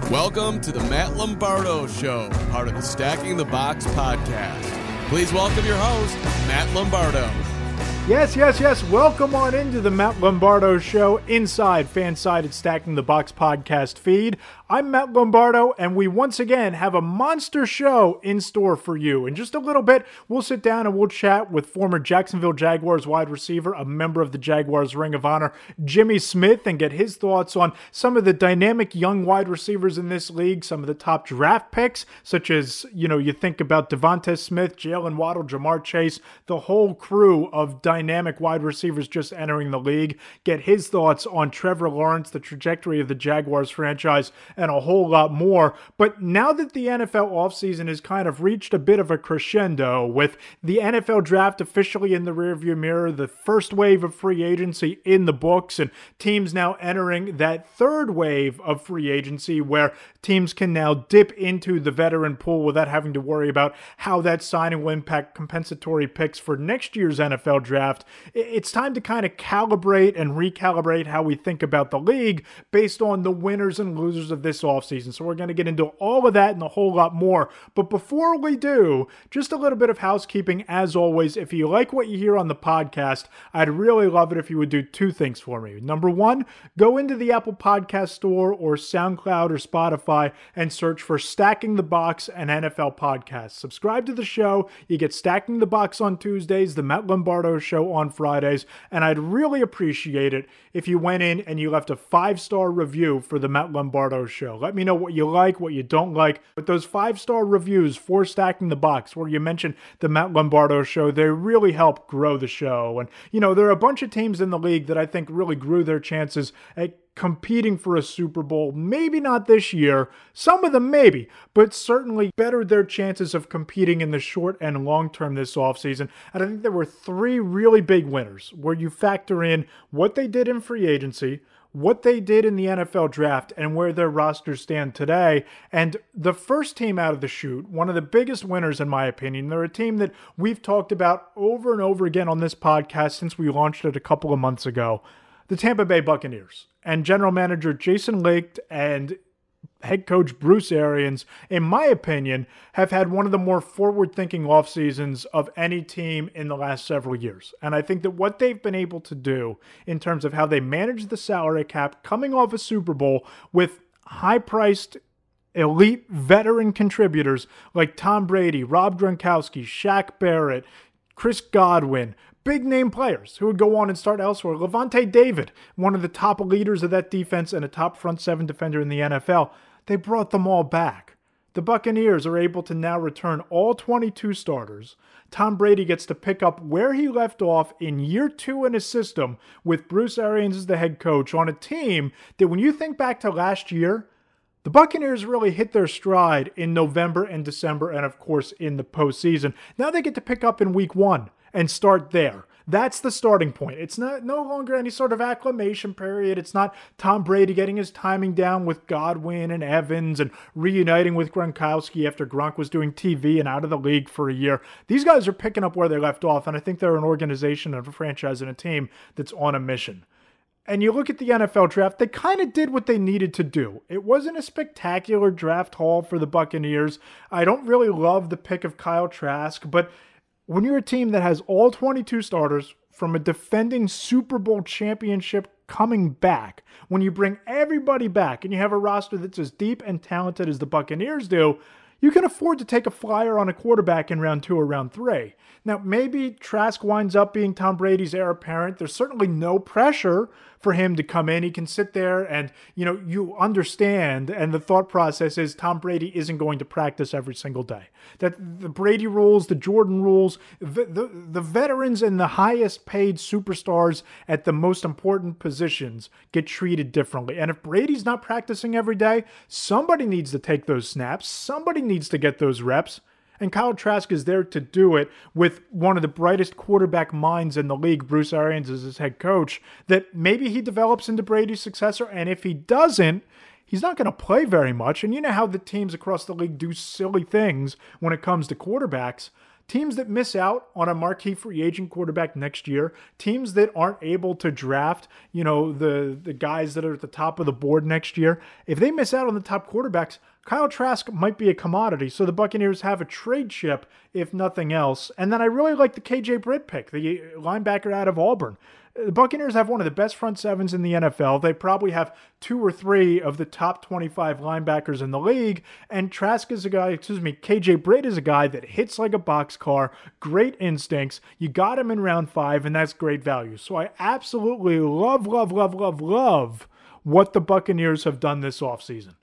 Welcome to the Matt Lombardo Show, part of the Stacking the Box podcast. Please welcome your host, Matt Lombardo. Yes. Welcome on into the Matt Lombardo Show inside Fansided Stacking the Box podcast feed. I'm Matt Lombardo, and we once again have a monster show in store for you. In just a little bit, we'll sit down and we'll chat with former Jacksonville Jaguars wide receiver, a member of the Jaguars Ring of Honor, Jimmy Smith, and get his thoughts on some of the dynamic young wide receivers in this league, some of the top draft picks, such as, you think about Devonta Smith, Jalen Waddle, Jamar Chase, the whole crew of dynamic wide receivers just entering the league. Get his thoughts on Trevor Lawrence, the trajectory of the Jaguars franchise, and a whole lot more. But now that the NFL offseason has kind of reached a bit of a crescendo with the NFL draft officially in the rearview mirror, the first wave of free agency in the books, and teams now entering that third wave of free agency where teams can now dip into the veteran pool without having to worry about how that signing will impact compensatory picks for next year's NFL draft. It's time to kind of calibrate and recalibrate how we think about the league based on the winners and losers of this offseason. So we're going to get into all of that and a whole lot more. But before we do, just a little bit of housekeeping as always. If you like what you hear on the podcast, I'd really love it if you would do two things for me. Number one, go into the Apple Podcast Store or SoundCloud or Spotify and search for Stacking the Box and NFL Podcast. Subscribe to the show. You get Stacking the Box on Tuesdays, the Matt Lombardo Show on Fridays, and I'd really appreciate it if you went in and you left a 5-star review for the Matt Lombardo Show. Let me know what you like, what you don't like. But those 5-star reviews for Stacking the Box, where you mention the Matt Lombardo Show, they really help grow the show. And, there are a bunch of teams in the league that I think really grew their chances at competing for a Super Bowl. Maybe not this year. Some of them maybe, but certainly bettered their chances of competing in the short and long term this offseason. And I think there were 3 really big winners where you factor in what they did in free agency, what they did in the NFL draft, and where their rosters stand today. And the first team out of the chute, one of the biggest winners in my opinion, they're a team that we've talked about over and over again on this podcast since we launched it a couple of months ago, the Tampa Bay Buccaneers. And general manager Jason Licht and head coach Bruce Arians, in my opinion, have had one of the more forward-thinking off seasons of any team in the last several years. And I think that what they've been able to do in terms of how they manage the salary cap coming off a Super Bowl with high-priced elite veteran contributors like Tom Brady, Rob Gronkowski, Shaq Barrett, Chris Godwin, big name players who would go on and start elsewhere. Levante David, one of the top leaders of that defense and a top front 7 defender in the NFL. They brought them all back. The Buccaneers are able to now return all 22 starters. Tom Brady gets to pick up where he left off in year 2 in his system with Bruce Arians as the head coach on a team that, when you think back to last year, the Buccaneers really hit their stride in November and December and, of course, in the postseason. Now they get to pick up in week 1 and start there. That's the starting point. It's no longer any sort of acclimation period. It's not Tom Brady getting his timing down with Godwin and Evans and reuniting with Gronkowski after Gronk was doing TV and out of the league for a year. These guys are picking up where they left off, and I think they're an organization and a franchise and a team that's on a mission. And you look at the NFL draft, they kind of did what they needed to do. It wasn't a spectacular draft haul for the Buccaneers. I don't really love the pick of Kyle Trask, but when you're a team that has all 22 starters from a defending Super Bowl championship coming back, when you bring everybody back and you have a roster that's as deep and talented as the Buccaneers do, you can afford to take a flyer on a quarterback in round 2 or round 3. Now, maybe Trask winds up being Tom Brady's heir apparent. There's certainly no pressure for him to come in. He can sit there and, you understand, and the thought process is Tom Brady isn't going to practice every single day. That the Brady rules, the Jordan rules, the veterans and the highest paid superstars at the most important positions get treated differently. And if Brady's not practicing every day, somebody needs to take those snaps. Somebody needs to get those reps. And Kyle Trask is there to do it with one of the brightest quarterback minds in the league, Bruce Arians, as his head coach, that maybe he develops into Brady's successor. And if he doesn't, he's not going to play very much. And you know how the teams across the league do silly things when it comes to quarterbacks. teams that miss out on a marquee free agent quarterback next year, teams that aren't able to draft, the guys that are at the top of the board next year, if they miss out on the top quarterbacks, Kyle Trask might be a commodity. So the Buccaneers have a trade chip, if nothing else. And then I really like the KJ Britt pick, the linebacker out of Auburn. The Buccaneers have one of the best front sevens in the NFL. They probably have 2 or 3 of the top 25 linebackers in the league. And KJ Britt is a guy that hits like a boxcar, great instincts. You got him in round 5, and that's great value. So I absolutely love what the Buccaneers have done this offseason.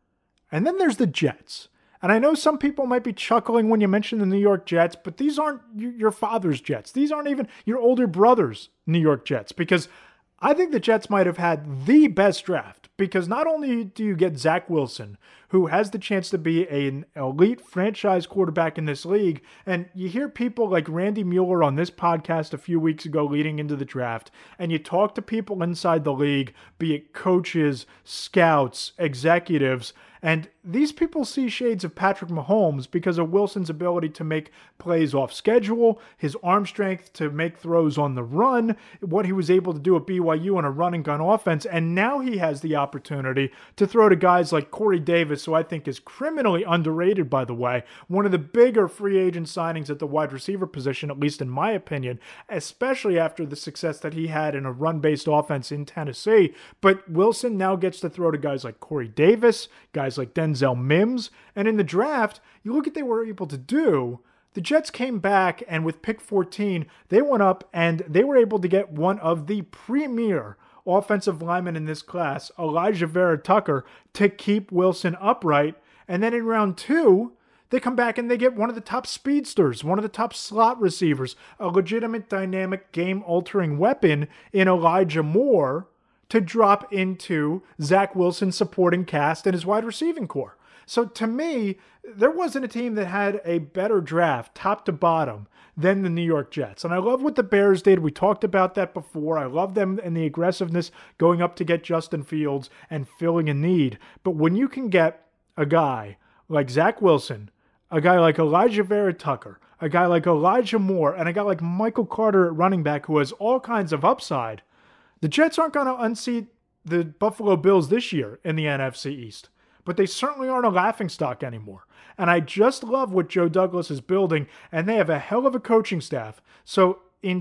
And then there's the Jets. And I know some people might be chuckling when you mention the New York Jets, but these aren't your father's Jets. These aren't even your older brother's New York Jets, because I think the Jets might have had the best draft, because not only do you get Zach Wilson, who has the chance to be an elite franchise quarterback in this league, and you hear people like Randy Mueller on this podcast a few weeks ago leading into the draft, and you talk to people inside the league, be it coaches, scouts, executives, and these people see shades of Patrick Mahomes because of Wilson's ability to make plays off schedule, his arm strength to make throws on the run, what he was able to do at BYU on a run and gun offense, and now he has the opportunity to throw to guys like Corey Davis, who I think is criminally underrated, by the way, one of the bigger free agent signings at the wide receiver position, at least in my opinion, especially after the success that he had in a run-based offense in Tennessee. But Wilson now gets to throw to guys like Corey Davis, guys like Denzel Mims, and in the draft, you look at what they were able to do. The Jets came back, and with pick 14, they went up and they were able to get one of the premier offensive linemen in this class, Elijah Vera Tucker, to keep Wilson upright. And then in round 2, they come back and they get one of the top speedsters, one of the top slot receivers, a legitimate dynamic game-altering weapon in Elijah Moore to drop into Zach Wilson's supporting cast and his wide receiving core. So to me, there wasn't a team that had a better draft, top to bottom, than the New York Jets. And I love what the Bears did. We talked about that before. I love them and the aggressiveness going up to get Justin Fields and filling a need. But when you can get a guy like Zach Wilson, a guy like Elijah Vera Tucker, a guy like Elijah Moore, and a guy like Michael Carter at running back who has all kinds of upside, the Jets aren't going to unseat the Buffalo Bills this year in the NFC East. But they certainly aren't a laughingstock anymore. And I just love what Joe Douglas is building, and they have a hell of a coaching staff. So in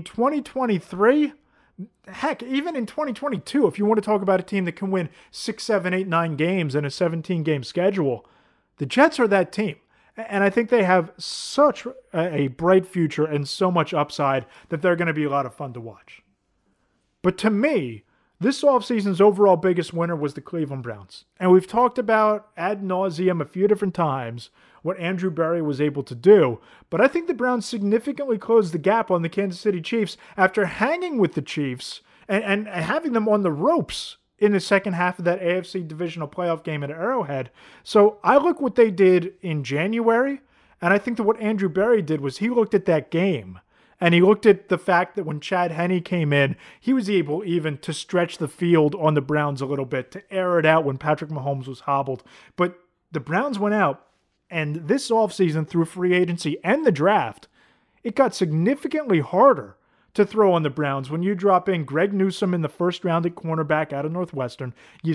2023, heck, even in 2022, if you want to talk about a team that can win 6, 7, 8, 9 games in a 17-game schedule, the Jets are that team. And I think they have such a bright future and so much upside that they're going to be a lot of fun to watch. But to me, this offseason's overall biggest winner was the Cleveland Browns. And we've talked about ad nauseum a few different times what Andrew Berry was able to do. But I think the Browns significantly closed the gap on the Kansas City Chiefs after hanging with the Chiefs and having them on the ropes in the second half of that AFC divisional playoff game at Arrowhead. So I look what they did in January, and I think that what Andrew Berry did was he looked at that game. And he looked at the fact that when Chad Henne came in, he was able even to stretch the field on the Browns a little bit, to air it out when Patrick Mahomes was hobbled. But the Browns went out, and this offseason through free agency and the draft, it got significantly harder to throw on the Browns. When you drop in Greg Newsome in the first round at cornerback out of Northwestern,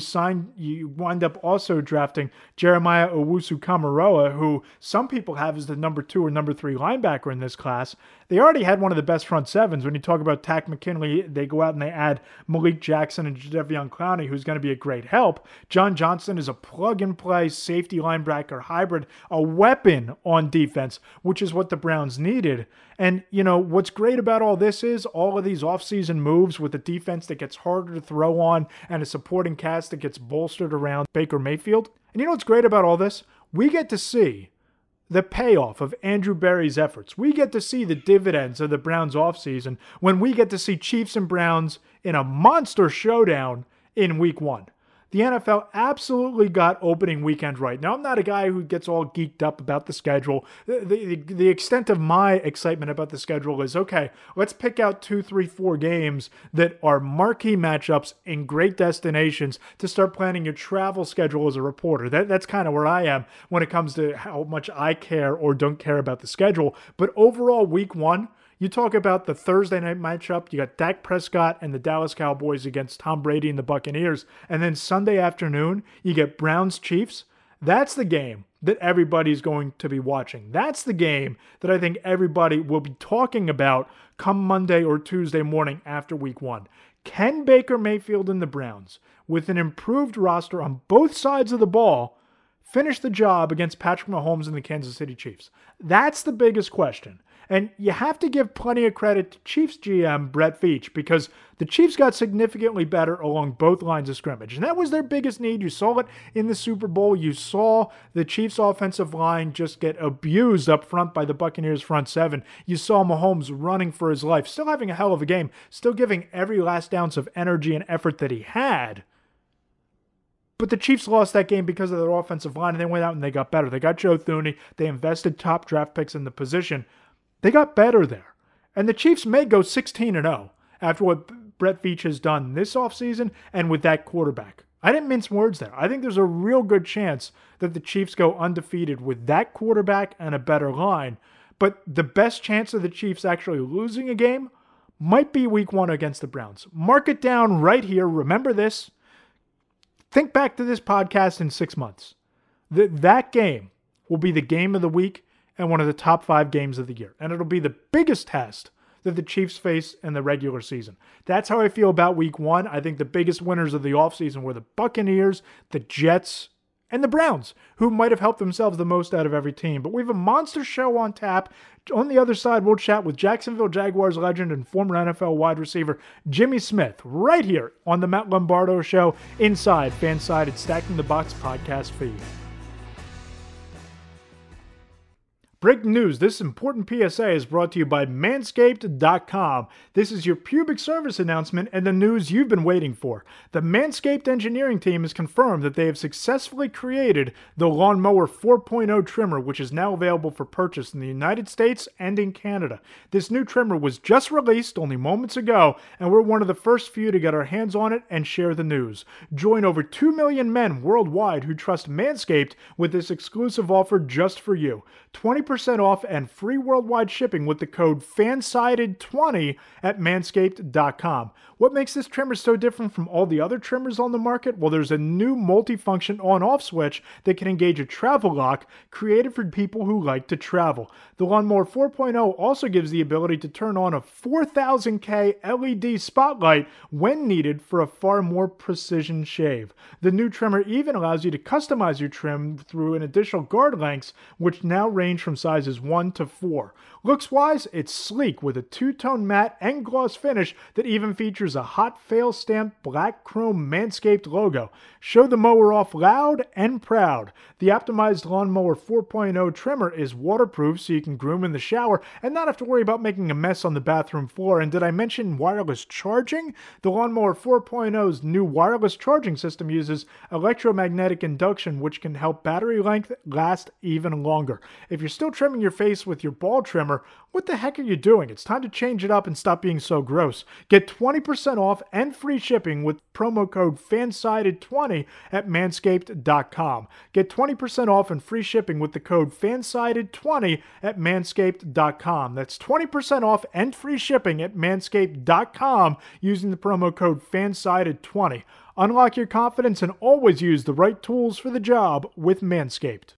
you wind up also drafting Jeremiah Owusu-Kamaroa, who some people have as the number 2 or number 3 linebacker in this class. They already had one of the best front sevens. When you talk about Tack McKinley, they go out and they add Malik Jackson and Jadeveon Clowney, who's going to be a great help. John Johnson is a plug-and-play safety linebacker hybrid, a weapon on defense, which is what the Browns needed. And, what's great about all this is all of these offseason moves with a defense that gets harder to throw on and a supporting cast that gets bolstered around Baker Mayfield. And you know what's great about all this? We get to see the payoff of Andrew Berry's efforts. We get to see the dividends of the Browns offseason when we get to see Chiefs and Browns in a monster showdown in Week 1. the NFL absolutely got opening weekend right. Now, I'm not a guy who gets all geeked up about the schedule. The extent of my excitement about the schedule is, okay, let's pick out 2, 3, 4 games that are marquee matchups in great destinations to start planning your travel schedule as a reporter. That's kind of where I am when it comes to how much I care or don't care about the schedule. But overall, week one, you talk about the Thursday night matchup, you got Dak Prescott and the Dallas Cowboys against Tom Brady and the Buccaneers. And then Sunday afternoon, you get Browns Chiefs. That's the game that everybody's going to be watching. That's the game that I think everybody will be talking about come Monday or Tuesday morning after week one. Can Baker Mayfield and the Browns, with an improved roster on both sides of the ball, finish the job against Patrick Mahomes and the Kansas City Chiefs? That's the biggest question. And you have to give plenty of credit to Chiefs GM Brett Veach, because the Chiefs got significantly better along both lines of scrimmage. And that was their biggest need. You saw it in the Super Bowl. You saw the Chiefs offensive line just get abused up front by the Buccaneers front seven. You saw Mahomes running for his life, still having a hell of a game, still giving every last ounce of energy and effort that he had. But the Chiefs lost that game because of their offensive line, and they went out and they got better. They got Joe Thuney. They invested top draft picks in the position. They got better there. And the Chiefs may go 16-0 after what Brett Veach has done this offseason and with that quarterback. I didn't mince words there. I think there's a real good chance that the Chiefs go undefeated with that quarterback and a better line. But the best chance of the Chiefs actually losing a game might be week one against the Browns. Mark it down right here. Remember this. Think back to this podcast in 6 months. That game will be the game of the week and one of the top 5 games of the year. And it'll be the biggest test that the Chiefs face in the regular season. That's how I feel about week one. I think the biggest winners of the offseason were the Buccaneers, the Jets, and the Browns, who might have helped themselves the most out of every team. But we have a monster show on tap. On the other side, we'll chat with Jacksonville Jaguars legend and former NFL wide receiver Jimmy Smith right here on the Matt Lombardo Show inside Fansided Stacking the Box podcast feed. Breaking news, this important PSA is brought to you by Manscaped.com. This is your pubic service announcement and the news you've been waiting for. The Manscaped engineering team has confirmed that they have successfully created the Lawnmower 4.0 trimmer, which is now available for purchase in the United States and in Canada. This new trimmer was just released only moments ago, and we're one of the first few to get our hands on it and share the news. Join over 2 million men worldwide who trust Manscaped with this exclusive offer just for you. 20% off and free worldwide shipping with the code FANSIDED20 at manscaped.com. What makes this trimmer so different from all the other trimmers on the market? Well, there's a new multi-function on-off switch that can engage a travel lock created for people who like to travel. The Lawnmower 4.0 also gives the ability to turn on a 4000K LED spotlight when needed for a far more precision shave. The new trimmer even allows you to customize your trim through an additional guard lengths, which now range from sizes 1 to 4. Looks-wise, it's sleek with a two-tone matte and gloss finish that even features a hot fail-stamped black chrome Manscaped logo. Show the mower off loud and proud. The optimized Lawnmower 4.0 trimmer is waterproof so you can groom in the shower and not have to worry about making a mess on the bathroom floor. And did I mention wireless charging? The Lawnmower 4.0's new wireless charging system uses electromagnetic induction, which can help battery length last even longer. If you're still trimming your face with your ball trimmer, what the heck are you doing? It's time to change it up and stop being so gross. Get 20% off and free shipping with promo code FANSIDED20 at manscaped.com. Get 20% off and free shipping with the code FANSIDED20 at manscaped.com. That's 20% off and free shipping at manscaped.com using the promo code FANSIDED20. Unlock your confidence and always use the right tools for the job with Manscaped.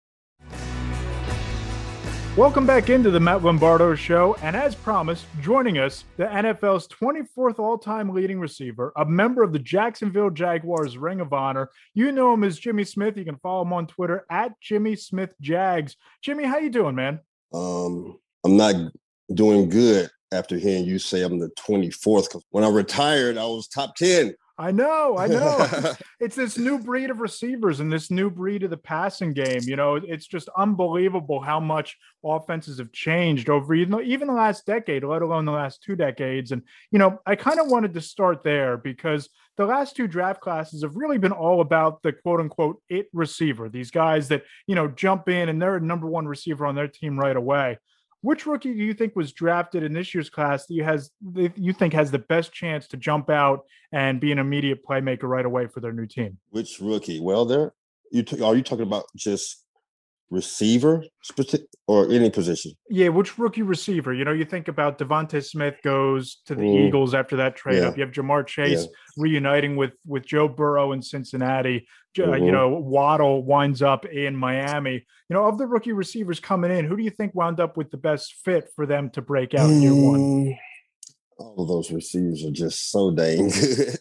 Welcome back into the Matt Lombardo Show, and as promised, joining us, the NFL's 24th all-time leading receiver, a member of the Jacksonville Jaguars Ring of Honor. You know him as Jimmy Smith. You can follow him on Twitter at Jimmy Smith Jags. Jimmy, how you doing, man? I'm not doing good after hearing you say I'm the 24th. When I retired, I was top 10. I know. It's this new breed of receivers and this new breed of the passing game. You know, it's just unbelievable how much offenses have changed over even the last decade, let alone the last 2 decades. And, you know, I kind of wanted to start there because the last two draft classes have really been all about the quote unquote it receiver. These guys that, jump in and they're a number one receiver on their team right away. Which rookie do you think was drafted in this year's class that you think has the best chance to jump out and be an immediate playmaker right away for their new team? Which rookie? Well, are you talking about just receiver or any position? Yeah, which rookie receiver? You think about Devontae Smith goes to the Eagles after that trade up. You have Jamar Chase reuniting with Joe Burrow in Cincinnati. Waddle winds up in Miami. Of the rookie receivers coming in, who do you think wound up with the best fit for them to break out year one? All of those receivers are just so dang good.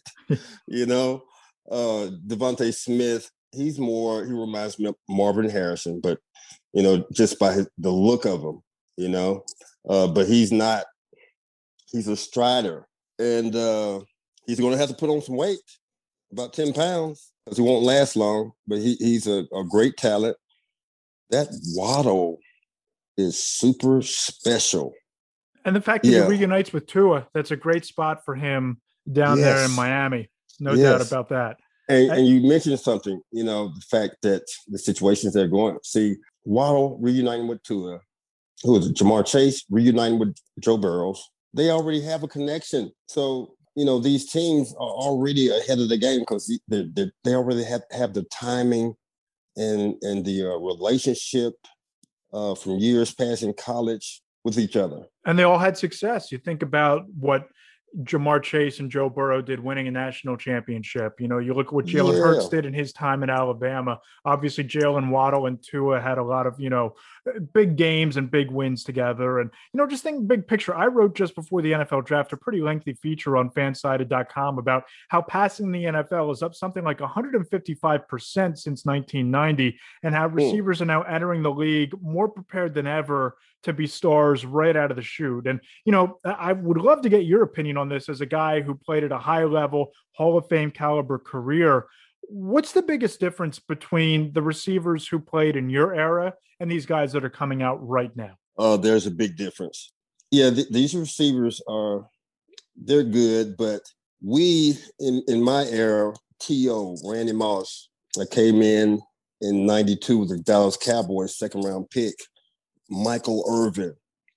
Devontae Smith, he reminds me of Marvin Harrison, but, just by the look of him, but he's a strider, and he's going to have to put on some weight, about 10 pounds, because he won't last long, but he's a great talent. That Waddle is super special. And the fact that he reunites with Tua, that's a great spot for him down there in Miami. No doubt about that. And you mentioned something, the fact that the situations they're going. See, Waddle reuniting with Tua, who is it? Jamar Chase reuniting with Joe Burrows. They already have a connection. So, these teams are already ahead of the game because they already have the timing and the relationship from years past in college with each other. And they all had success. You think about what Jamar Chase and Joe Burrow did winning a national championship. You look at what Jalen Hurts did in his time in Alabama. Obviously, Jalen Waddle and Tua had a lot of, big games and big wins together. And, just think big picture. I wrote just before the NFL draft a pretty lengthy feature on fansided.com about how passing the NFL is up something like 155% since 1990 and how receivers are now entering the league more prepared than ever to be stars right out of the chute. And, I would love to get your opinion on this as a guy who played at a high level, Hall of Fame caliber career. What's the biggest difference between the receivers who played in your era and these guys that are coming out right now? There's a big difference. Yeah, these receivers they're good, but we, in my era, T.O., Randy Moss, I came in 92 with the Dallas Cowboys, second round pick, Michael Irvin,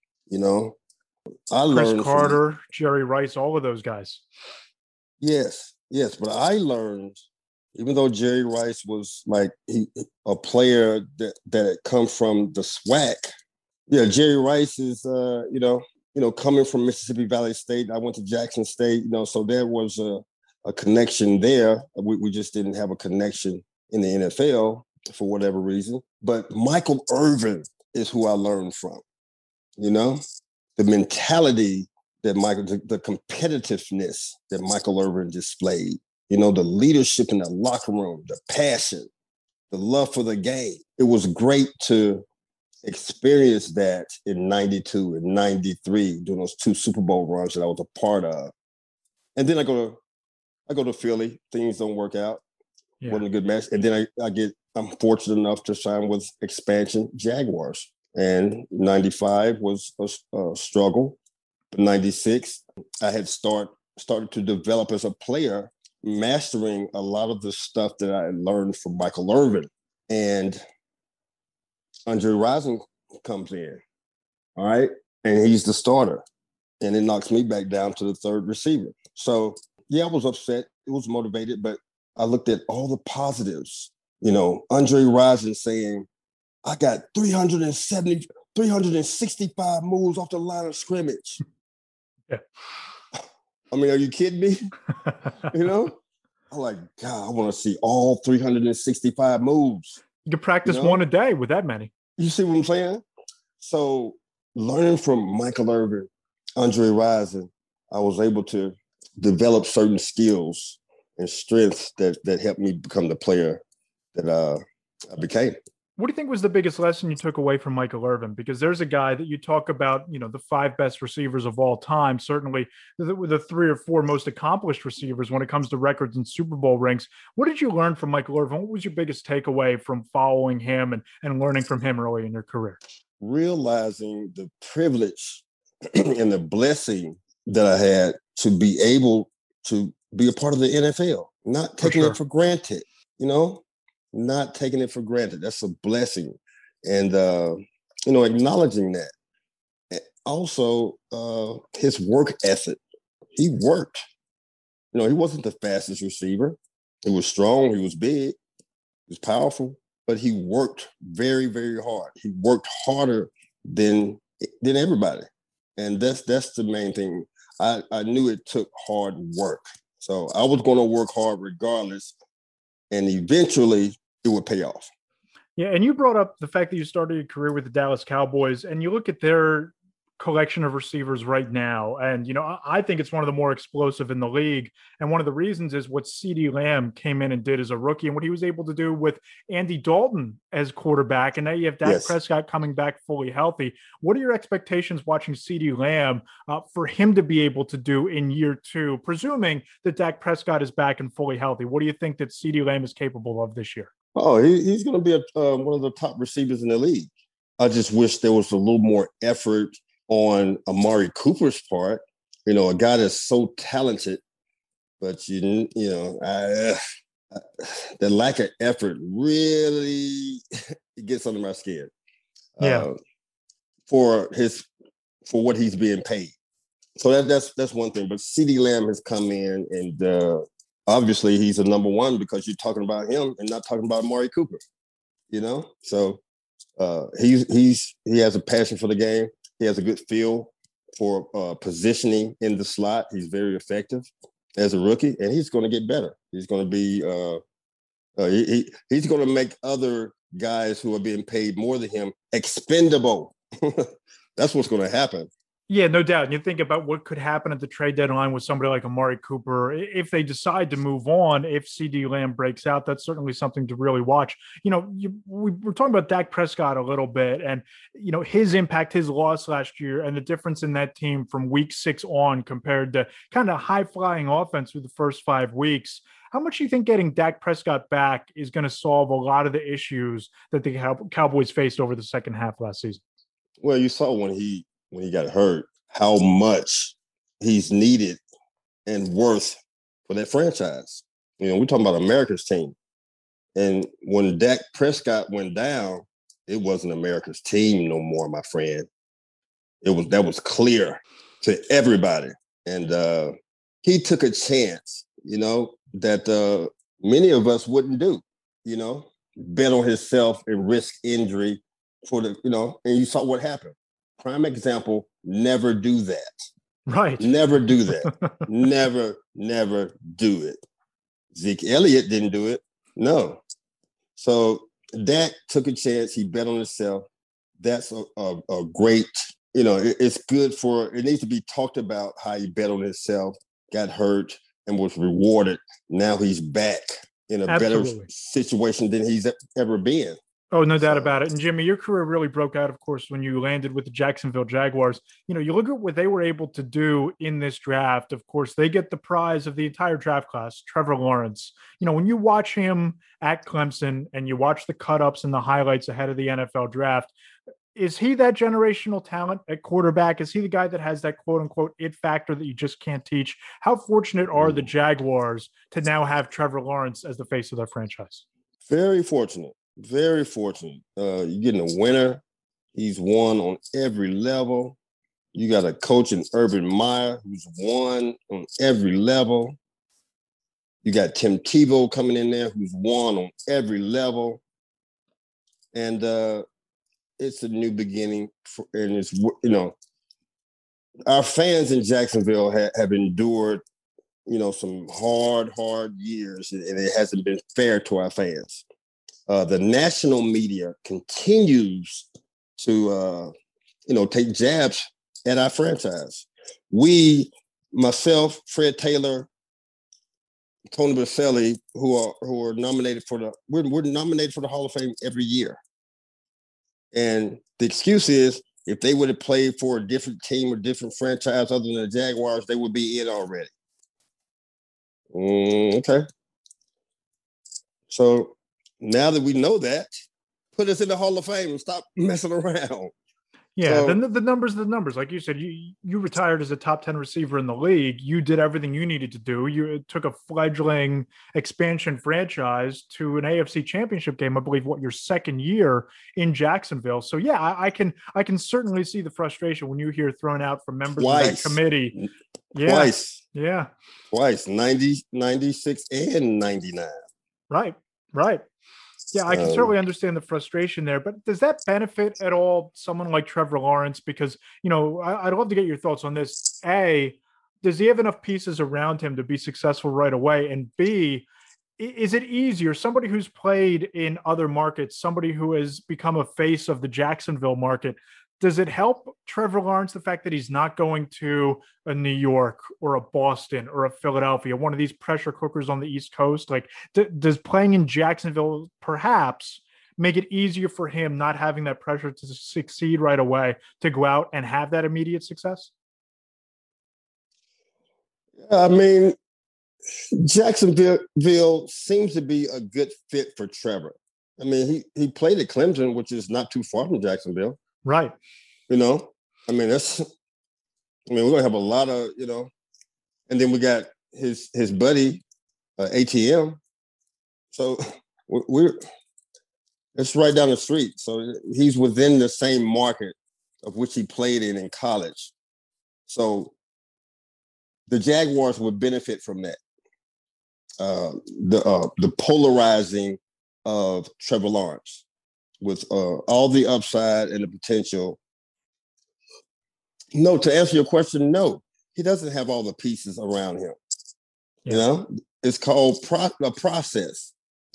I learned Chris Carter, Jerry Rice, all of those guys. Yes, but I learned, even though Jerry Rice was like a player that had come from the SWAC. Yeah, Jerry Rice is, coming from Mississippi Valley State. I went to Jackson State, so there was a connection there. We just didn't have a connection in the NFL for whatever reason. But Michael Irvin is who I learned from, the mentality that the competitiveness that Michael Irvin displayed, the leadership in the locker room, the passion, the love for the game. It was great to experience that in 92 and 93 during those two Super Bowl runs that I was a part of. And then I go to Philly. Things don't work out. Yeah. Wasn't a good match. And then I'm fortunate enough to sign with expansion Jaguars. And 95 was a struggle. But 96, I had started to develop as a player, mastering a lot of the stuff that I had learned from Michael Irvin. And Andre Rison comes in, all right? And he's the starter. And it knocks me back down to the third receiver. So, yeah, I was upset. It was motivated, but I looked at all the positives. Andre Rison saying, I got 365 moves off the line of scrimmage. Yeah. I mean, are you kidding me? I'm like, God, I want to see all 365 moves. You could practice one a day with that many. You see what I'm saying? So learning from Michael Irvin, Andre Rison, I was able to develop certain skills and strengths that helped me become the player that I became. What do you think was the biggest lesson you took away from Michael Irvin? Because there's a guy that you talk about, the 5 best receivers of all time, certainly the 3 or 4 most accomplished receivers when it comes to records and Super Bowl rings. What did you learn from Michael Irvin? What was your biggest takeaway from following him and learning from him early in your career? Realizing the privilege and the blessing that I had to be able to be a part of the NFL, not taking it for granted, not taking it for granted. That's a blessing. And, acknowledging that. Also, his work ethic. He worked. He wasn't the fastest receiver. He was strong. He was big. He was powerful. But he worked very, very hard. He worked harder than everybody. And that's the main thing. I knew it took hard work. So I was going to work hard regardless. And eventually it would pay off. Yeah, and you brought up the fact that you started your career with the Dallas Cowboys, and you look at their collection of receivers right now, and I think it's one of the more explosive in the league. And one of the reasons is what CeeDee Lamb came in and did as a rookie, and what he was able to do with Andy Dalton as quarterback. And now you have Dak Prescott coming back fully healthy. What are your expectations watching CeeDee Lamb for him to be able to do in year two, presuming that Dak Prescott is back and fully healthy? What do you think that CeeDee Lamb is capable of this year? Oh, he's going to be one of the top receivers in the league. I just wish there was a little more effort on Amari Cooper's part. A guy that's so talented, but the lack of effort really gets under my skin. Yeah. For what he's being paid. So that's one thing. But CeeDee Lamb has come in, and obviously he's a number one because you're talking about him and not talking about Amari Cooper. So he has a passion for the game. He has a good feel for positioning in the slot. He's very effective as a rookie, and he's going to get better. He's going to be he's going to make other guys who are being paid more than him expendable. That's what's going to happen. Yeah, no doubt. And you think about what could happen at the trade deadline with somebody like Amari Cooper. If they decide to move on, if CeeDee Lamb breaks out, that's certainly something to really watch. We're talking about Dak Prescott a little bit, and, his impact, his loss last year, and the difference in that team from week 6 on compared to kind of high-flying offense through the first 5 weeks. How much do you think getting Dak Prescott back is going to solve a lot of the issues that the Cowboys faced over the second half last season? Well, you saw when he got hurt, how much he's needed and worth for that franchise. We're talking about America's team. And when Dak Prescott went down, it wasn't America's team no more, my friend. That was clear to everybody. And he took a chance, that many of us wouldn't do, bet on himself and risk injury for and you saw what happened. Prime example, never do that. Right. Never do that. Never do it. Zeke Elliott didn't do it. No. So Dak took a chance. He bet on himself. That's a great, it's good it needs to be talked about how he bet on himself, got hurt, and was rewarded. Now he's back in a better situation than he's ever been. Oh, no doubt about it. And Jimmy, your career really broke out, of course, when you landed with the Jacksonville Jaguars. You look at what they were able to do in this draft. Of course, they get the prize of the entire draft class, Trevor Lawrence. When you watch him at Clemson and you watch the cut-ups and the highlights ahead of the NFL draft, is he that generational talent at quarterback? Is he the guy that has that quote-unquote it factor that you just can't teach? How fortunate are the Jaguars to now have Trevor Lawrence as the face of their franchise? Very fortunate. Very fortunate. You're getting a winner. He's won on every level. You got a coach in Urban Meyer who's won on every level. You got Tim Tebow coming in there who's won on every level. And it's a new beginning. And it's, our fans in Jacksonville have endured, some hard years, and it hasn't been fair to our fans. The national media continues to, take jabs at our franchise. Myself, Fred Taylor, Tony Baselli, who are nominated we're nominated for the Hall of Fame every year. And the excuse is, if they would have played for a different team or different franchise other than the Jaguars, they would be in already. Okay. So now that we know that, put us in the Hall of Fame and stop messing around. Yeah, then the numbers are the numbers. Like you said, you retired as a top 10 receiver in the league. You did everything you needed to do. You took a fledgling expansion franchise to an AFC championship game, I believe, your second year in Jacksonville. So yeah, I can certainly see the frustration when you hear thrown out from members of that committee. Yeah. Yeah. Twice, 90, 96 and 99. Right. Yeah, I can certainly understand the frustration there, but does that benefit at all someone like Trevor Lawrence? Because, I'd love to get your thoughts on this. A, does he have enough pieces around him to be successful right away? And B, is it easier? Somebody who's played in other markets, somebody who has become a face of the Jacksonville market, does it help Trevor Lawrence, the fact that he's not going to a New York or a Boston or a Philadelphia, one of these pressure cookers on the East Coast? Like, does playing in Jacksonville perhaps make it easier for him, not having that pressure to succeed right away, to go out and have that immediate success? I mean, Jacksonville seems to be a good fit for Trevor. I mean, he played at Clemson, which is not too far from Jacksonville. Right. I mean, we're going to have a lot of, and then we got his buddy, ATM. So it's right down the street. So he's within the same market of which he played in college. So the Jaguars would benefit from that. The polarizing of Trevor Lawrence, with all the upside and the potential. No, to answer your question, no. He doesn't have all the pieces around him. Yeah. It's called a process,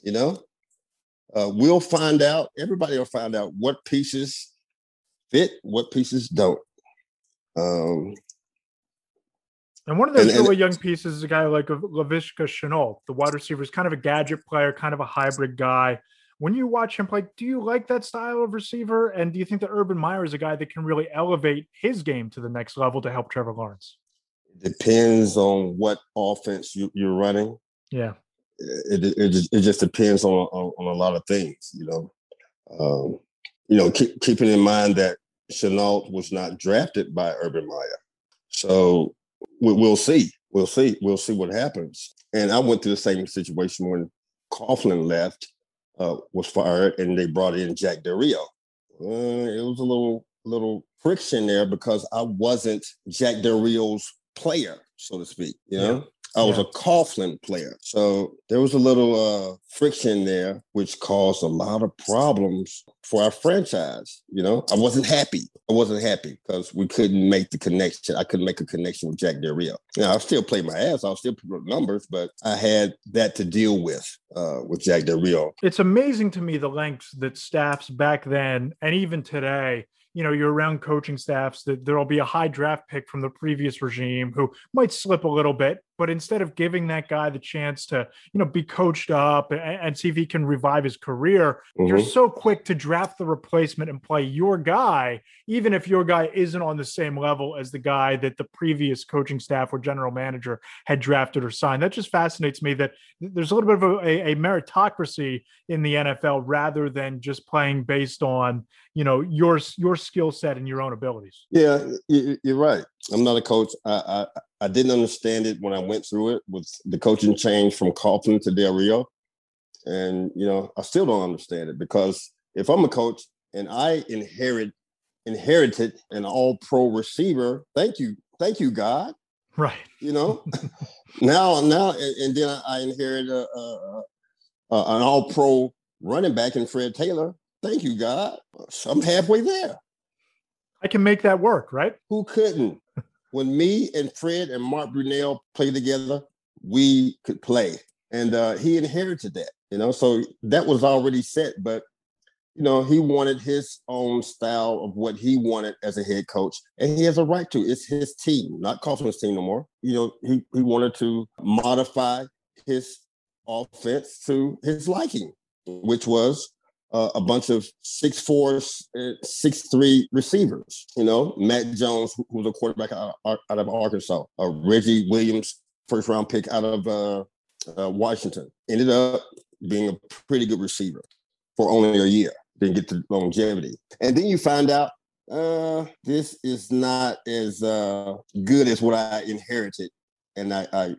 We'll find out, everybody will find out what pieces fit, what pieces don't. And one of those really young pieces is a guy like Laviska Shenault, the wide receiver, is kind of a gadget player, kind of a hybrid guy. When you watch him play, do you like that style of receiver? And do you think that Urban Meyer is a guy that can really elevate his game to the next level to help Trevor Lawrence? It depends on what offense you're running. Yeah. It just depends on a lot of things, keeping in mind that Shenault was not drafted by Urban Meyer. So we'll see. We'll see what happens. And I went through the same situation when Coughlin left. Was fired, and they brought in Jack Del Rio. It was a little friction there because I wasn't Jack Del Rio's player, so to speak. I was a Coughlin player, so there was a little friction there, which caused a lot of problems for our franchise. I wasn't happy because we couldn't make the connection. I couldn't make a connection with Jack Del Rio. I still played my ass. I'll still put up numbers, but I had that to deal with Jack Del Rio. It's amazing to me the lengths that staffs back then and even today, you're around coaching staffs that there'll be a high draft pick from the previous regime who might slip a little bit, but instead of giving that guy the chance to, be coached up and see if he can revive his career, you're so quick to draft the replacement and play your guy, even if your guy isn't on the same level as the guy that the previous coaching staff or general manager had drafted or signed. That just fascinates me that there's a little bit of a meritocracy in the NFL rather than just playing based on, your skill set and your own abilities. Yeah, you're right. I'm not a coach. I didn't understand it when I went through it with the coaching change from Coughlin to Del Rio. And, I still don't understand it because if I'm a coach and I inherited an all-pro receiver, thank you, God. Right. Now, and then I inherited an all-pro running back in Fred Taylor. Thank you, God. So I'm halfway there. I can make that work, right? Who couldn't? When me and Fred and Mark Brunell played together, we could play. And he inherited that, so that was already set. But, he wanted his own style of what he wanted as a head coach. And he has a right to. It's his team, not Coughlin's team no more. He wanted to modify his offense to his liking, which was a bunch of 6'4", 6'3" receivers. Matt Jones, who was a quarterback out of Arkansas, Reggie Williams, first round pick out of Washington, ended up being a pretty good receiver for only a year. Didn't get the longevity. And then you find out This is not as good as what I inherited, and I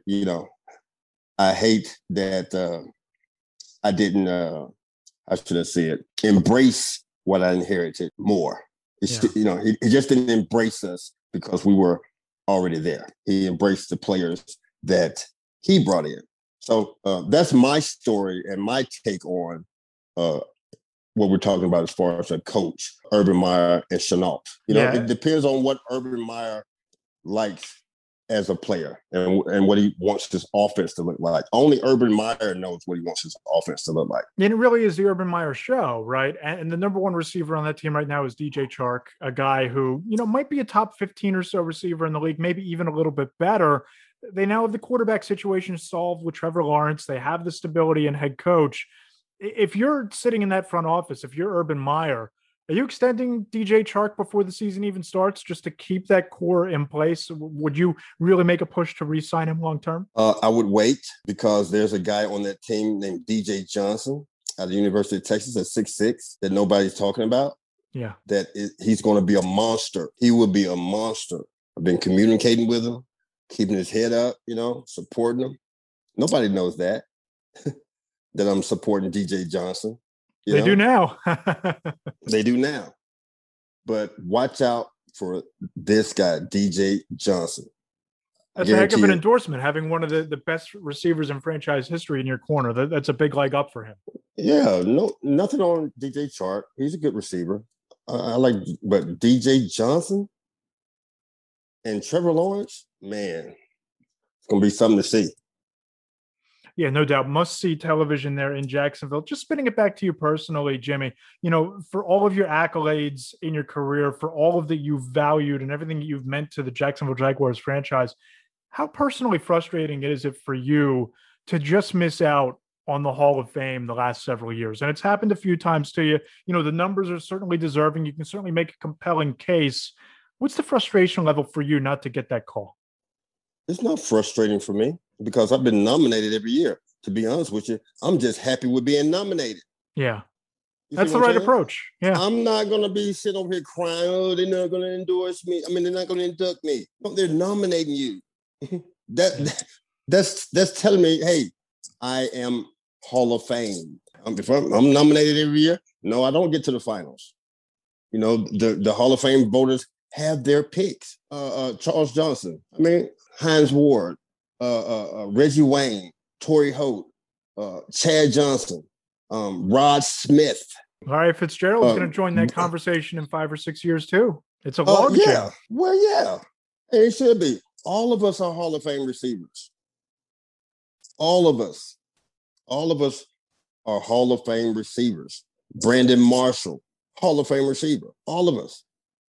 I hate that I didn't. How should I say it? Embrace what I inherited more. He just didn't embrace us because we were already there. He embraced the players that he brought in. So that's my story and my take on what we're talking about as far as a coach, Urban Meyer and Chenault. It depends on what Urban Meyer likes as a player and what he wants his offense to look like. Only Urban Meyer knows what he wants his offense to look like. And it really is the Urban Meyer show, right? And the number one receiver on that team right now is DJ Chark, a guy who, might be a top 15 or so receiver in the league, maybe even a little bit better. They now have the quarterback situation solved with Trevor Lawrence. They have the stability in head coach. If you're sitting in that front office, if you're Urban Meyer, are you extending DJ Chark before the season even starts just to keep that core in place? Would you really make a push to re-sign him long-term? I would wait because there's a guy on that team named DJ Johnson at the University of Texas at 6'6" that nobody's talking about. Yeah. He's going to be a monster. He will be a monster. I've been communicating with him, keeping his head up, supporting him. Nobody knows that I'm supporting DJ Johnson. They do now. They do now. But watch out for this guy, DJ Johnson. That's a heck of an endorsement, having one of the best receivers in franchise history in your corner. That's a big leg up for him. Yeah, nothing on DJ Chark. He's a good receiver. But DJ Johnson and Trevor Lawrence, man, it's going to be something to see. Yeah, no doubt. Must see television there in Jacksonville. Just spinning it back to you personally, Jimmy, for all of your accolades in your career, for all of that you've valued and everything that you've meant to the Jacksonville Jaguars franchise, how personally frustrating is it for you to just miss out on the Hall of Fame the last several years? And it's happened a few times to you. The numbers are certainly deserving. You can certainly make a compelling case. What's the frustration level for you not to get that call? It's not frustrating for me because I've been nominated every year. To be honest with you, I'm just happy with being nominated. Yeah. That's the right approach. Yeah. I'm not going to be sitting over here crying, oh, they're not going to endorse me. They're not going to induct me. No, they're nominating you. That's telling me, hey, I am Hall of Fame. If I'm nominated every year, no, I don't get to the finals. The Hall of Fame voters have their picks. Charles Johnson. Hines Ward, Reggie Wayne, Torrey Holt, Chad Johnson, Rod Smith. Larry Fitzgerald is going to join that conversation in 5 or 6 years too. It's a log jam. Well, yeah, it should be. All of us are Hall of Fame receivers. All of us are Hall of Fame receivers. Brandon Marshall, Hall of Fame receiver. All of us.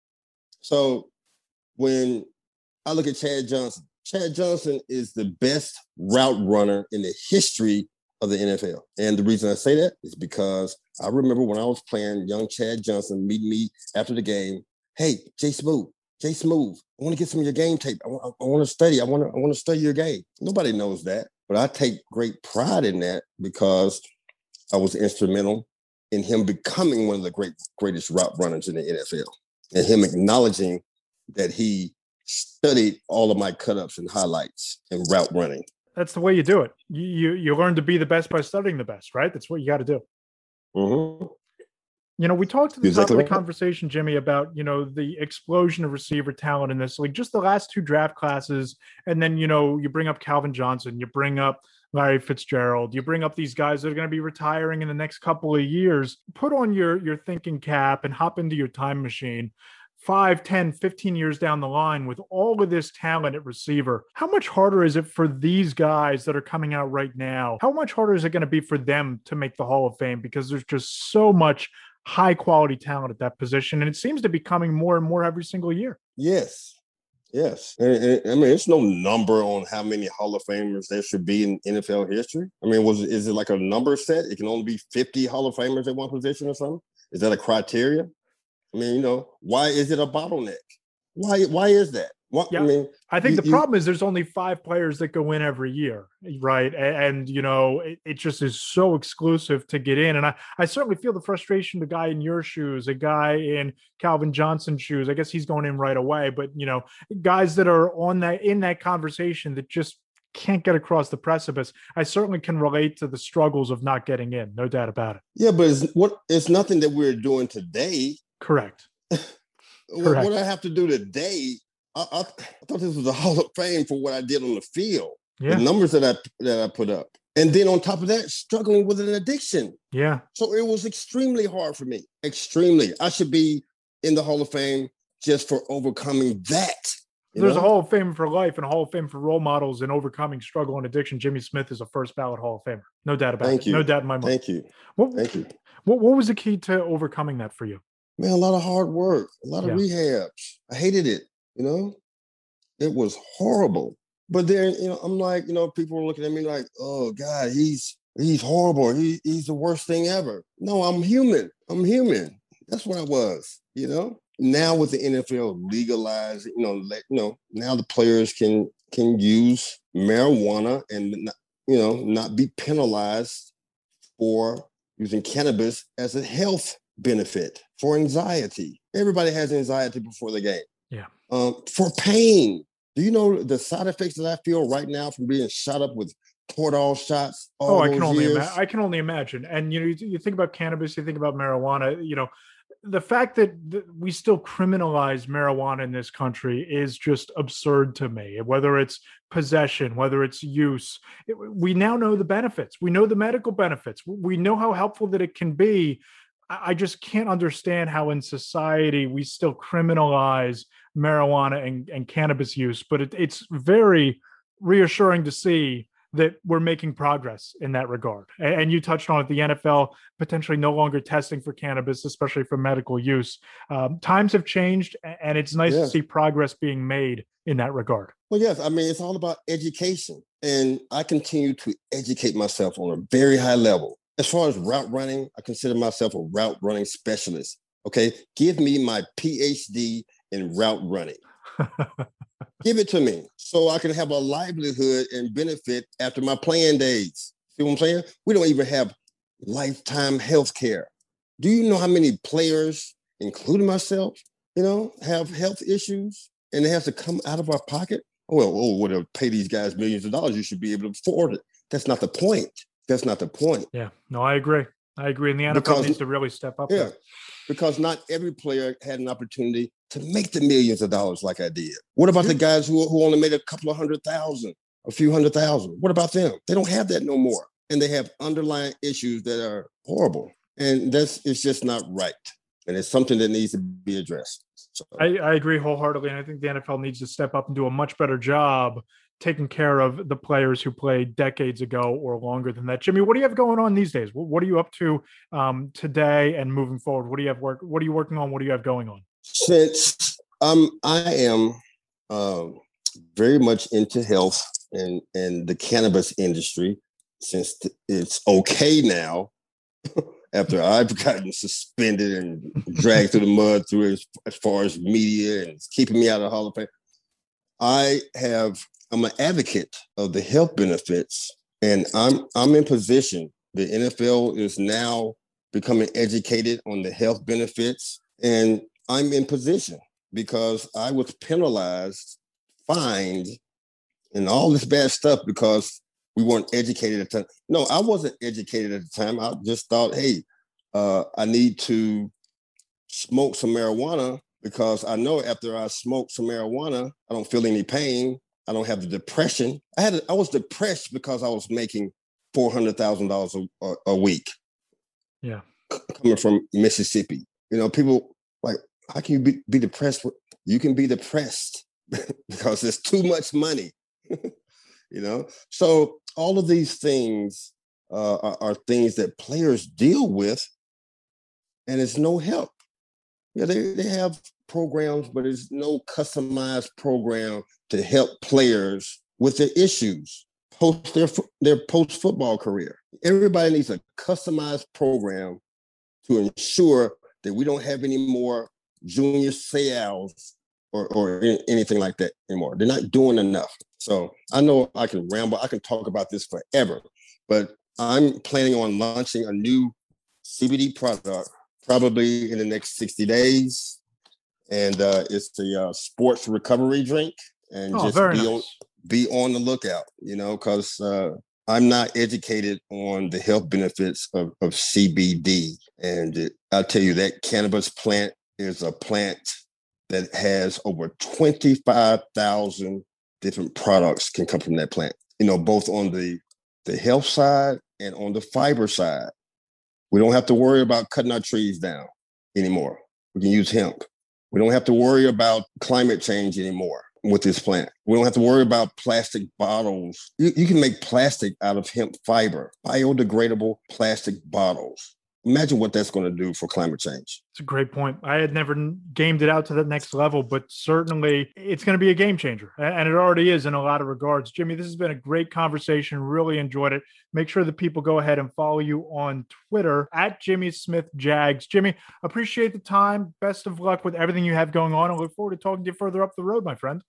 So when I look at Chad Johnson is the best route runner in the history of the NFL. And the reason I say that is because I remember when I was playing, young Chad Johnson meeting me after the game. Hey, Jay Smooth, I want to get some of your game tape. I want to study. I want to study your game. Nobody knows that, but I take great pride in that because I was instrumental in him becoming one of the greatest route runners in the NFL, and him acknowledging that he studied all of my cut-ups and highlights and route running. That's the way you do it. You learn to be the best by studying the best, right? That's what you got to do. Mm-hmm. We talked at the top of the conversation, Jimmy, about, the explosion of receiver talent in this league, just the last 2 draft classes. And then, you bring up Calvin Johnson, you bring up Larry Fitzgerald, you bring up these guys that are going to be retiring in the next couple of years. Put on your thinking cap and hop into your time machine. 5, 10, 15 years down the line with all of this talent at receiver, how much harder is it for these guys that are coming out right now? How much harder is it going to be for them to make the Hall of Fame? Because there's just so much high quality talent at that position. And it seems to be coming more and more every single year. Yes. And it's no number on how many Hall of Famers there should be in NFL history. Is it like a number set? It can only be 50 Hall of Famers at one position or something? Is that a criteria? Why is it a bottleneck? Why is that? What, Yeah. I mean, I think the problem is there's only 5 players that go in every year, right? And you know, it just is so exclusive to get in. And I certainly feel the frustration, the guy in your shoes, a guy in Calvin Johnson's shoes. I guess he's going in right away, but you know, guys that are on that in that conversation that just can't get across the precipice. I certainly can relate to the struggles of not getting in, no doubt about it. yeah, but it's nothing that we're doing today. Correct. What I have to do today, I thought this was a Hall of Fame for what I did on the field. Yeah. The numbers that I put up. And then on top of that, struggling with an addiction. Yeah. So it was extremely hard for me. Extremely. I should be in the Hall of Fame just for overcoming that. There's a Hall of Fame for life and a Hall of Fame for role models and overcoming struggle and addiction. Jimmy Smith is a first ballot Hall of Famer. No doubt about it. No doubt in my mind. Thank you. Thank you. What was the key to overcoming that for you? Man, a lot of hard work, a lot of rehabs. I hated it, you know? It was horrible. But then, you know, I'm like, you know, people were looking at me like, oh, God, he's horrible. He's the worst thing ever. No, I'm human. I'm human. That's what I was, you know? Now with the NFL legalized, now the players can use marijuana and, not be penalized for using cannabis as a health benefit for anxiety. Everybody has anxiety before the game. Yeah. For pain. Do you know the side effects that I feel right now from being shot up with Toradol shots? I can only imagine. And you think about cannabis, you think about marijuana. You know, the fact that we still criminalize marijuana in this country is just absurd to me. Whether it's possession, whether it's use, we now know the benefits. We know the medical benefits. We know how helpful that it can be. I just can't understand how in society we still criminalize marijuana and cannabis use, but it's very reassuring to see that we're making progress in that regard. And you touched on it, the NFL potentially no longer testing for cannabis, especially for medical use. Times have changed, and it's nice to see progress being made in that regard. Well, yes, I mean, it's all about education. And I continue to educate myself on a very high level. As far as route running, I consider myself a route running specialist. Okay, give me my PhD in route running. Give it to me so I can have a livelihood and benefit after my playing days. See what I'm saying? We don't even have lifetime health care. Do you know how many players, including myself, have health issues and they have to come out of our pocket? Well, to pay these guys millions of dollars, you should be able to afford it. That's not the point. That's not the point. Yeah, no, I agree. And the NFL needs to really step up. Yeah, because not every player had an opportunity to make the millions of dollars like I did. What about the guys who only made a couple of $100,000, a few $100,000? What about them? They don't have that no more. And they have underlying issues that are horrible. And it's just not right. And it's something that needs to be addressed. So, I agree wholeheartedly. And I think the NFL needs to step up and do a much better job taking care of the players who played decades ago or longer than that. Jimmy, what do you have going on these days? What are you up to today and moving forward? What are you working on? What do you have going on? Since I am very much into health and the cannabis industry, since it's okay now, after I've gotten suspended and dragged through the mud as far as media and it's keeping me out of the Hall of Fame, I'm an advocate of the health benefits, and I'm in position. The NFL is now becoming educated on the health benefits, and I'm in position because I was penalized, fined, and all this bad stuff because we weren't educated at the time. No, I wasn't educated at the time. I just thought, hey, I need to smoke some marijuana because I know after I smoke some marijuana, I don't feel any pain. I don't have the depression. I was depressed because I was making $400,000 a week. Yeah, coming from Mississippi. People like, how can you be depressed? You can be depressed because there's too much money. So all of these things are things that players deal with, and it's no help. Yeah, they have programs, but there's no customized program to help players with their issues post their post-football career. Everybody needs a customized program to ensure that we don't have any more Junior Seau's anything like that anymore. They're not doing enough. So I know I can ramble. I can talk about this forever, but I'm planning on launching a new CBD product probably in the next 60 days. And it's the sports recovery drink. And just be on the lookout, because I'm not educated on the health benefits of CBD. And I'll tell you that cannabis plant is a plant that has over 25,000 different products can come from that plant, both on the health side and on the fiber side. We don't have to worry about cutting our trees down anymore. We can use hemp. We don't have to worry about climate change anymore with this plant. We don't have to worry about plastic bottles. You can make plastic out of hemp fiber, biodegradable plastic bottles. Imagine what that's going to do for climate change. It's a great point. I had never gamed it out to that next level, but certainly it's going to be a game changer. And it already is in a lot of regards. Jimmy, this has been a great conversation. Really enjoyed it. Make sure that people go ahead and follow you on Twitter at Jimmy Smith Jags. Jimmy, appreciate the time. Best of luck with everything you have going on. I look forward to talking to you further up the road, my friend.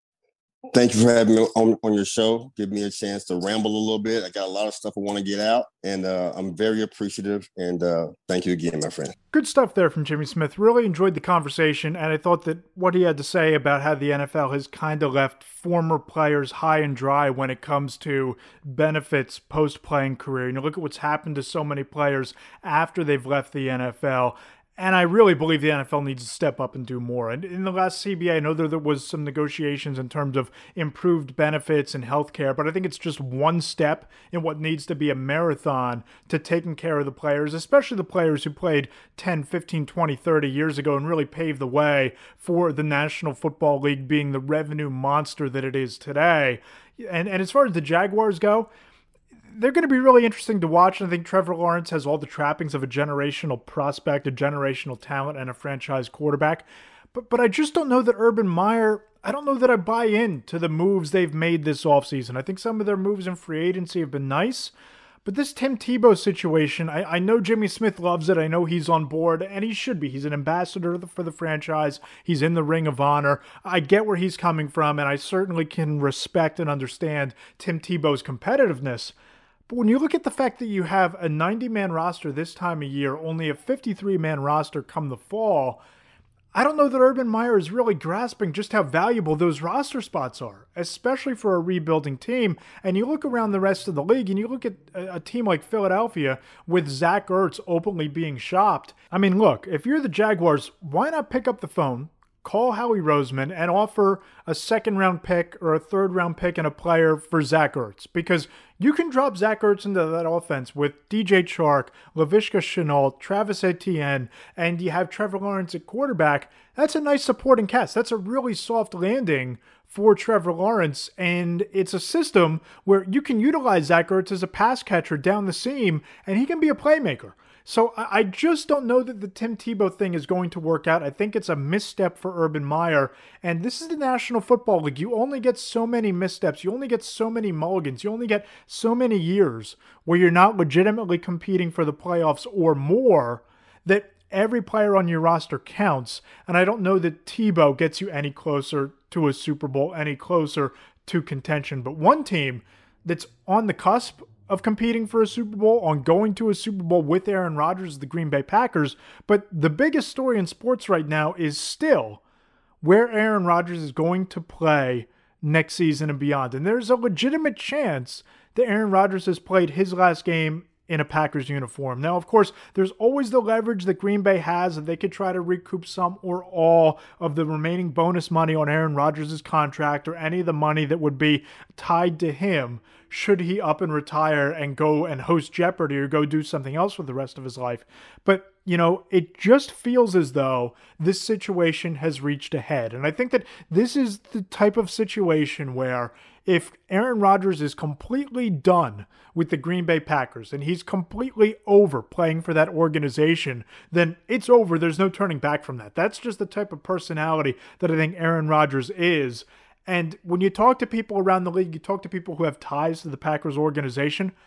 Thank you for having me on your show. Give me a chance to ramble a little bit. I got a lot of stuff I want to get out, and I'm very appreciative. And thank you again, my friend. Good stuff there from Jimmy Smith. Really enjoyed the conversation, and I thought that what he had to say about how the NFL has kind of left former players high and dry when it comes to benefits post-playing career. Look at what's happened to so many players after they've left the NFL. And I really believe the NFL needs to step up and do more. And in the last CBA, I know there was some negotiations in terms of improved benefits and healthcare, but I think it's just one step in what needs to be a marathon to taking care of the players, especially the players who played 10, 15, 20, 30 years ago and really paved the way for the National Football League being the revenue monster that it is today. And as far as the Jaguars go, they're going to be really interesting to watch. I think Trevor Lawrence has all the trappings of a generational prospect, a generational talent, and a franchise quarterback. But I just don't know that Urban Meyer, I don't know that I buy into the moves they've made this offseason. I think some of their moves in free agency have been nice. But this Tim Tebow situation, I know Jimmy Smith loves it. I know he's on board, and he should be. He's an ambassador for the franchise. He's in the Ring of Honor. I get where he's coming from, and I certainly can respect and understand Tim Tebow's competitiveness. But when you look at the fact that you have a 90-man roster this time of year, only a 53-man roster come the fall, I don't know that Urban Meyer is really grasping just how valuable those roster spots are, especially for a rebuilding team. And you look around the rest of the league and you look at a team like Philadelphia with Zach Ertz openly being shopped. I mean, look, if you're the Jaguars, why not pick up the phone, call Howie Roseman, and offer a second-round pick or a third-round pick and a player for Zach Ertz? Because you can drop Zach Ertz into that offense with DJ Chark, Laviska Shenault, Travis Etienne, and you have Trevor Lawrence at quarterback. That's a nice supporting cast. That's a really soft landing for Trevor Lawrence, and it's a system where you can utilize Zach Ertz as a pass catcher down the seam, and he can be a playmaker. So I just don't know that the Tim Tebow thing is going to work out. I think it's a misstep for Urban Meyer. And this is the National Football League. You only get so many missteps. You only get so many mulligans. You only get so many years where you're not legitimately competing for the playoffs or more, that every player on your roster counts. And I don't know that Tebow gets you any closer to a Super Bowl, any closer to contention. But one team that's on the cusp of competing for a Super Bowl, on going to a Super Bowl with Aaron Rodgers, the Green Bay Packers. But the biggest story in sports right now is still where Aaron Rodgers is going to play next season and beyond. And there's a legitimate chance that Aaron Rodgers has played his last game in a Packers uniform. Now, of course, there's always the leverage that Green Bay has that they could try to recoup some or all of the remaining bonus money on Aaron Rodgers' contract, or any of the money that would be tied to him should he up and retire and go and host Jeopardy or go do something else for the rest of his life. But, it just feels as though this situation has reached a head. And I think that this is the type of situation where if Aaron Rodgers is completely done with the Green Bay Packers and he's completely over playing for that organization, then it's over. There's no turning back from that. That's just the type of personality that I think Aaron Rodgers is. And when you talk to people around the league, you talk to people who have ties to the Packers organization,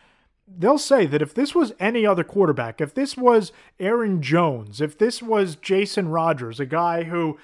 they'll say that if this was any other quarterback, if this was Aaron Jones, if this was Jason Rodgers, a guy who,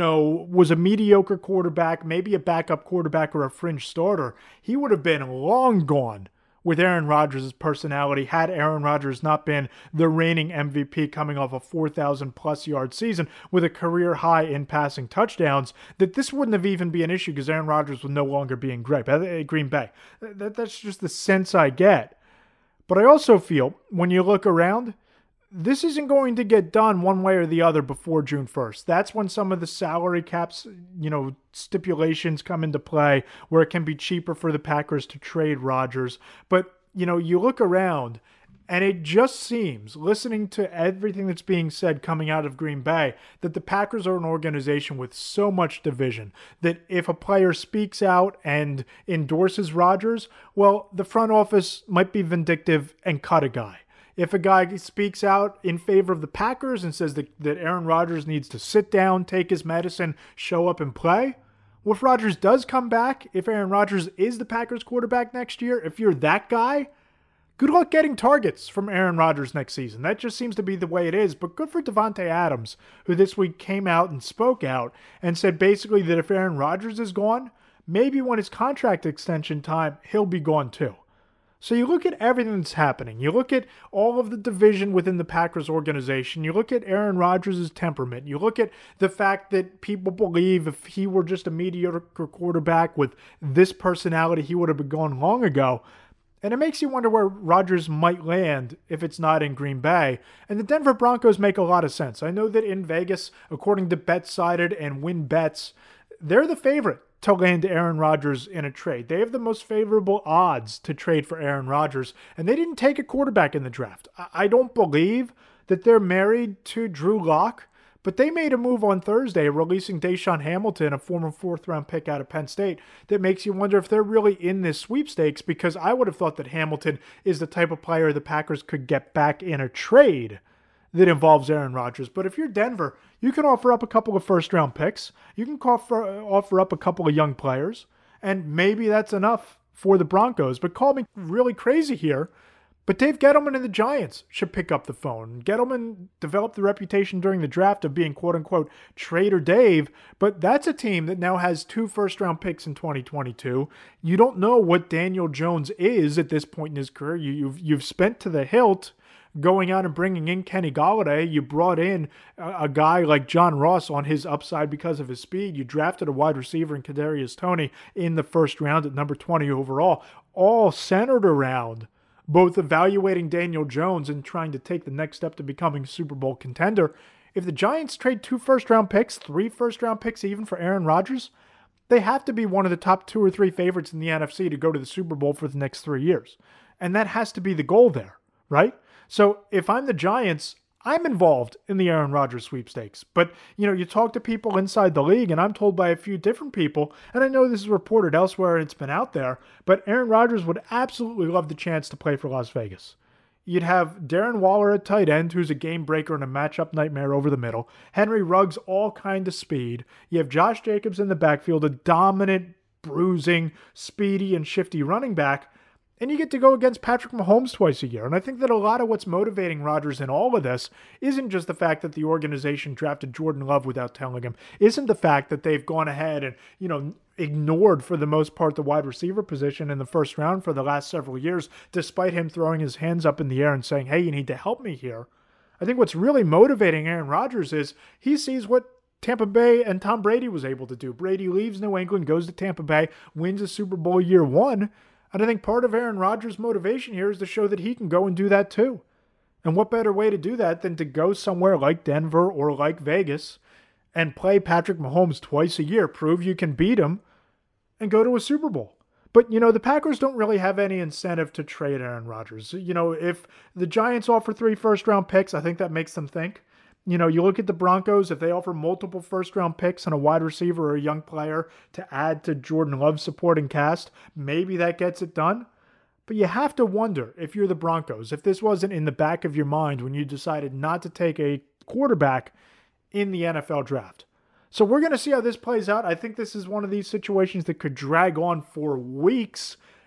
was a mediocre quarterback, maybe a backup quarterback or a fringe starter, he would have been long gone with Aaron Rodgers' personality had Aaron Rodgers not been the reigning MVP coming off a 4,000-plus yard season with a career high in passing touchdowns, that this wouldn't have even been an issue because Aaron Rodgers would no longer be in Green Bay. That's just the sense I get. But I also feel, when you look around, this isn't going to get done one way or the other before June 1st. That's when some of the salary caps, stipulations come into play where it can be cheaper for the Packers to trade Rodgers. But, you look around and it just seems, listening to everything that's being said coming out of Green Bay, that the Packers are an organization with so much division that if a player speaks out and endorses Rodgers, well, the front office might be vindictive and cut a guy. If a guy speaks out in favor of the Packers and says that Aaron Rodgers needs to sit down, take his medicine, show up and play, well, if Rodgers does come back, if Aaron Rodgers is the Packers quarterback next year, if you're that guy, good luck getting targets from Aaron Rodgers next season. That just seems to be the way it is. But good for Davante Adams, who this week came out and spoke out and said basically that if Aaron Rodgers is gone, maybe when it's contract extension time, he'll be gone too. So you look at everything that's happening. You look at all of the division within the Packers organization. You look at Aaron Rodgers' temperament. You look at the fact that people believe if he were just a mediocre quarterback with this personality, he would have been gone long ago. And it makes you wonder where Rodgers might land if it's not in Green Bay. And the Denver Broncos make a lot of sense. I know that in Vegas, according to BetSided and WinBets, they're the favorite to land Aaron Rodgers in a trade. They have the most favorable odds to trade for Aaron Rodgers, and they didn't take a quarterback in the draft. I don't believe that they're married to Drew Lock, but they made a move on Thursday, releasing Deshaun Hamilton, a former fourth-round pick out of Penn State, that makes you wonder if they're really in this sweepstakes, because I would have thought that Hamilton is the type of player the Packers could get back in a trade that involves Aaron Rodgers. But if you're Denver, you can offer up a couple of first-round picks. You can offer up a couple of young players, and maybe that's enough for the Broncos. But call me really crazy here, but Dave Gettleman and the Giants should pick up the phone. Gettleman developed the reputation during the draft of being quote-unquote Trader Dave, but that's a team that now has 2 first-round picks in 2022. You don't know what Daniel Jones is at this point in his career. You've spent to the hilt going out and bringing in Kenny Golladay. You brought in a guy like John Ross on his upside because of his speed. You drafted a wide receiver in Kadarius Toney in the first round at number 20 overall, all centered around both evaluating Daniel Jones and trying to take the next step to becoming a Super Bowl contender. If the Giants trade 2 first-round picks, 3 first-round picks even for Aaron Rodgers, they have to be one of the top 2 or 3 favorites in the NFC to go to the Super Bowl for the next 3 years. And that has to be the goal there, right? So if I'm the Giants, I'm involved in the Aaron Rodgers sweepstakes. But, you talk to people inside the league, and I'm told by a few different people, and I know this is reported elsewhere and it's been out there, but Aaron Rodgers would absolutely love the chance to play for Las Vegas. You'd have Darren Waller at tight end, who's a game breaker and a matchup nightmare over the middle. Henry Ruggs, all kind of speed. You have Josh Jacobs in the backfield, a dominant, bruising, speedy, and shifty running back. And you get to go against Patrick Mahomes twice a year. And I think that a lot of what's motivating Rodgers in all of this isn't just the fact that the organization drafted Jordan Love without telling him, isn't the fact that they've gone ahead and, ignored for the most part the wide receiver position in the first round for the last several years, despite him throwing his hands up in the air and saying, hey, you need to help me here. I think what's really motivating Aaron Rodgers is he sees what Tampa Bay and Tom Brady was able to do. Brady leaves New England, goes to Tampa Bay, wins a Super Bowl year 1. And I think part of Aaron Rodgers' motivation here is to show that he can go and do that too. And what better way to do that than to go somewhere like Denver or like Vegas and play Patrick Mahomes twice a year, prove you can beat him, and go to a Super Bowl. But, the Packers don't really have any incentive to trade Aaron Rodgers. If the Giants offer 3 first-round picks, I think that makes them think. You look at the Broncos, if they offer multiple first-round picks and a wide receiver or a young player to add to Jordan Love's supporting cast, maybe that gets it done. But you have to wonder, if you're the Broncos, if this wasn't in the back of your mind when you decided not to take a quarterback in the NFL draft. So we're going to see how this plays out. I think this is one of these situations that could drag on for weeks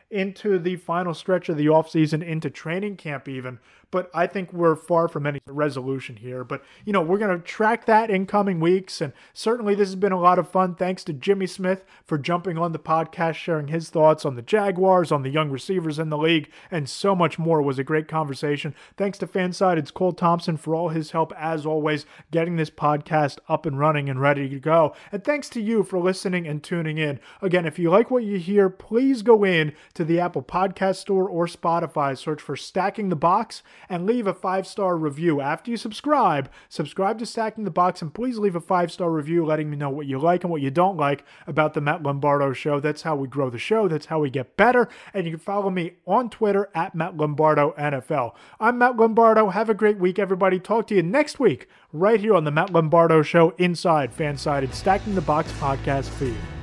into the final stretch of the offseason, into training camp even. But I think we're far from any resolution here. But, we're going to track that in coming weeks. And certainly this has been a lot of fun. Thanks to Jimmy Smith for jumping on the podcast, sharing his thoughts on the Jaguars, on the young receivers in the league, and so much more. It was a great conversation. Thanks to Fansided's Cole Thompson for all his help, as always, getting this podcast up and running and ready to go. And thanks to you for listening and tuning in. Again, if you like what you hear, please go in to the Apple Podcast Store or Spotify, search for Stacking the Box, and leave a 5-star review. After you subscribe to Stacking the Box, and please leave a 5-star review letting me know what you like and what you don't like about the Matt Lombardo Show. That's how we grow the show. That's how we get better. And you can follow me on Twitter at Matt Lombardo NFL. I'm Matt Lombardo. Have a great week, everybody. Talk to you next week right here on the Matt Lombardo Show inside Fansided Stacking the Box podcast feed.